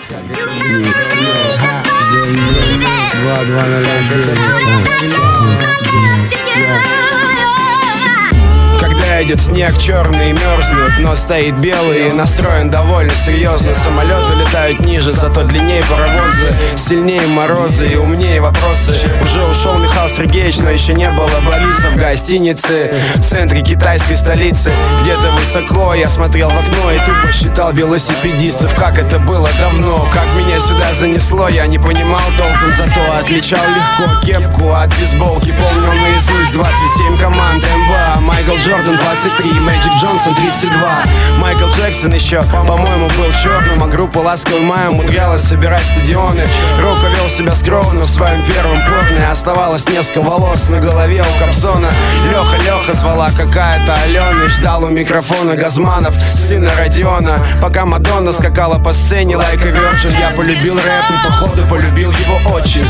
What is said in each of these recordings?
Когда идет снег, черный мерзнут, но стоит белый и настроен довольно серьезно. Самолеты летают ниже, зато длиннее паровозы, сильнее морозы и умнее вопросы. Уже ушел Михаил Сергеевич, но еще не было Бориса в гостинице в центре китайской столицы. Где-то высоко я смотрел в окно и тупо считал велосипедистов. Как это было давно, как меня сюда занесло, я не понимал толком, зато отличал легко кепку от бейсболки. Помнил наизусть 27 команд НБА. Майкл Джордан 23, Мэджик Джонсон 32. Майкл Джексон еще, по-моему, был черным, а группа «Ласковый май» умудрялась собирать стадионы. Рока вел себя скромно в своем первом порно. Оставалось несколько волос на голове у Кобзона. Леха звала какая-то Алена и ждал у микрофона Газманов, сына Родиона. Пока Мадонна скакала по сцене like a virgin, я полюбил рэп и походу полюбил его очень.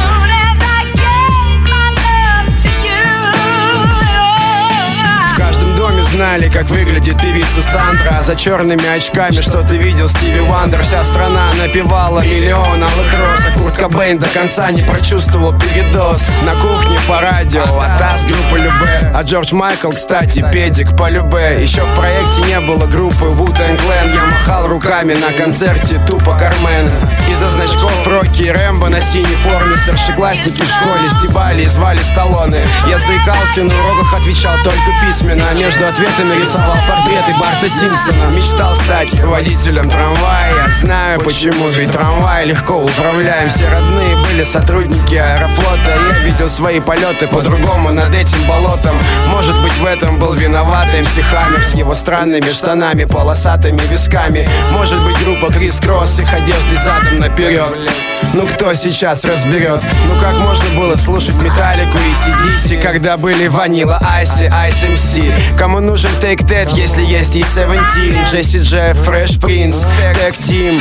Знали, как выглядит певица Сандра. За черными очками что ты видел, Стиви Вандер. Вся страна напевала миллион алых роз, а Курт Кобейн до конца не прочувствовал передоз. На кухне по радио Атас, группа Любэ. А Джордж Майкл, кстати, педик по Любэ. Еще в проекте не было группы Wu-Tang Clan. Я махал руками на концерте тупо Кармен. Из-за значков Рокки и Рэмбо на синей форме старшеклассники в школе стебали и звали Сталлоне. Я заикался, на уроках отвечал только письменно, а между ответами рисовал портреты Барта Симпсона. Мечтал стать водителем трамвая. Я знаю почему, ведь трамвай легко управляем. Все родные были сотрудники Аэрофлота. Я видел свои полеты по-другому над этим болотом. Может быть, в этом был виноват МС Хаммер с его странными штанами, полосатыми висками. Может быть, группа Крис Кросс с их одеждой задом наперед. Ну кто сейчас разберет? Ну как можно было слушать Металлику и AC/DC, когда были Ванила Айси, Ice MC? Кому нужен Take That, если есть E17, Джесси Джей, Fresh Prince, Tag Team?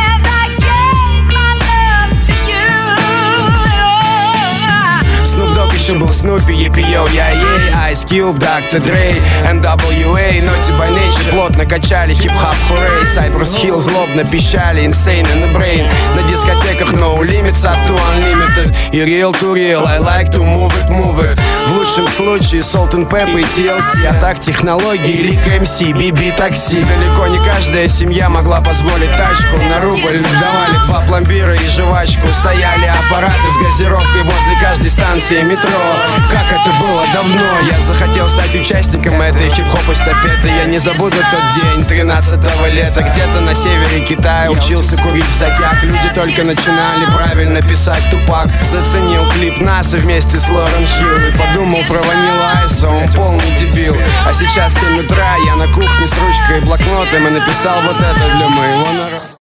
Еще был Снупи, Епи-Йо, Я-Ей, Ice Cube, Dr. Dre, NWA, Naughty by Nature плотно качали хип-хап, хурей. Cypress Hill злобно пищали, Insane in the Brain. На дискотеках No Limits, Up to Unlimited и Real to Real, I like to move it, move it. В лучшем случае Salt and Pepper и TLC, а так технологии, Рик МС, BB Такси. Далеко не каждая семья могла позволить тачку на рубль. Давали 2 пломбира и жвачку. Стояли аппараты с газировкой возле каждой станции метро. Как это было давно. Я захотел стать участником этой хип-хоп-эстафеты. Я не забуду тот день 13-го лета. Где-то на севере Китая учился курить в затяг. Люди только начинали правильно писать Тупак. Заценил клип НАСА вместе с Лорен Хилл и подумал про Ванила Айса, он полный дебил. А сейчас 7 утра, я на кухне с ручкой и блокнотом и написал вот это для моего народа.